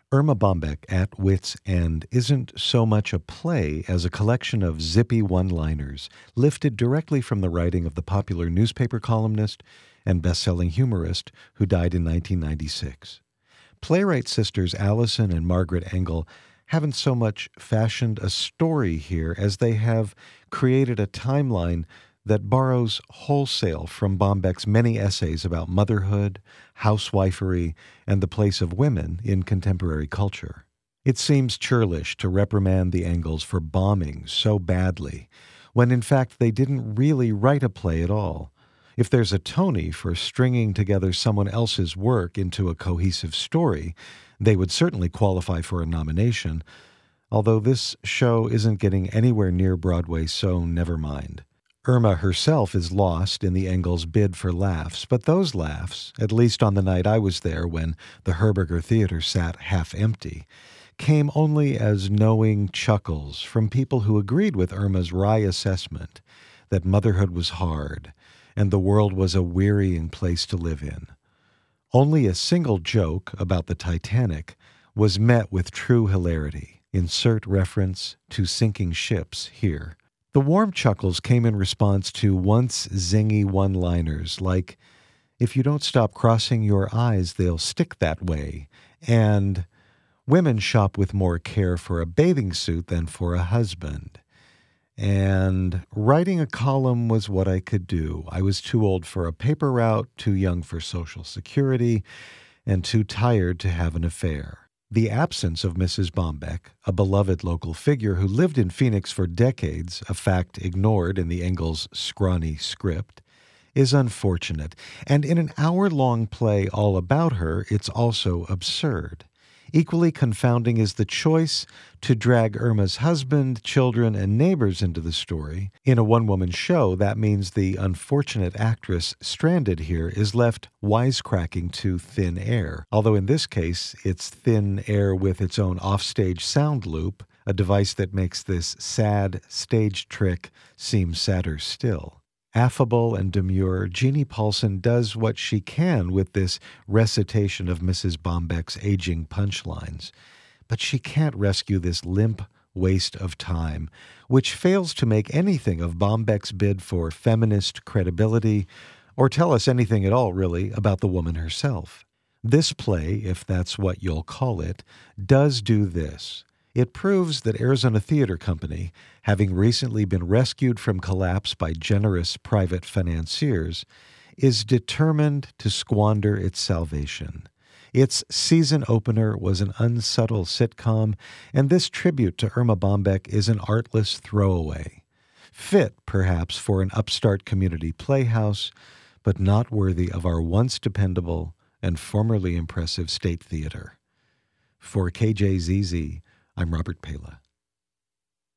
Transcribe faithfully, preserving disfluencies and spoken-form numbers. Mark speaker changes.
Speaker 1: Irma Bombeck at Wit's End isn't so much a play as a collection of zippy one-liners lifted directly from the writing of the popular newspaper columnist and best-selling humorist who died in nineteen ninety-six. Playwright sisters Allison and Margaret Engel haven't so much fashioned a story here as they have created a timeline that borrows wholesale from Bombeck's many essays about motherhood, housewifery, and the place of women in contemporary culture. It seems churlish to reprimand the Engels for bombing so badly, when in fact they didn't really write a play at all. If there's a Tony for stringing together someone else's work into a cohesive story, they would certainly qualify for a nomination, although this show isn't getting anywhere near Broadway, so never mind. Irma herself is lost in the Engels' bid for laughs, but those laughs, at least on the night I was there when the Herberger Theater sat half empty, came only as knowing chuckles from people who agreed with Irma's wry assessment that motherhood was hard and the world was a wearying place to live in. Only a single joke about the Titanic was met with true hilarity. Insert reference to sinking ships here. The warm chuckles came in response to once zingy one-liners like, "If you don't stop crossing your eyes, they'll stick that way," and "Women shop with more care for a bathing suit than for a husband," and "Writing a column was what I could do. I was too old for a paper route, too young for Social Security, and too tired to have an affair." The absence of Missus Bombeck, a beloved local figure who lived in Phoenix for decades, a fact ignored in the Engels' scrawny script, is unfortunate, and in an hour-long play all about her, it's also absurd. Equally confounding is the choice to drag Irma's husband, children, and neighbors into the story. In a one-woman show, that means the unfortunate actress stranded here is left wisecracking to thin air, although in this case, it's thin air with its own offstage sound loop, a device that makes this sad stage trick seem sadder still. Affable and demure, Jeannie Paulson does what she can with this recitation of Missus Bombeck's aging punchlines, but she can't rescue this limp waste of time, which fails to make anything of Bombeck's bid for feminist credibility or tell us anything at all, really, about the woman herself. This play, if that's what you'll call it, does do this. It proves that Arizona Theater Company, having recently been rescued from collapse by generous private financiers, is determined to squander its salvation. Its season opener was an unsubtle sitcom, and this tribute to Irma Bombeck is an artless throwaway. Fit, perhaps, for an upstart community playhouse, but not worthy of our once dependable and formerly impressive State Theater. For K J Z Z, I'm Robert Pala.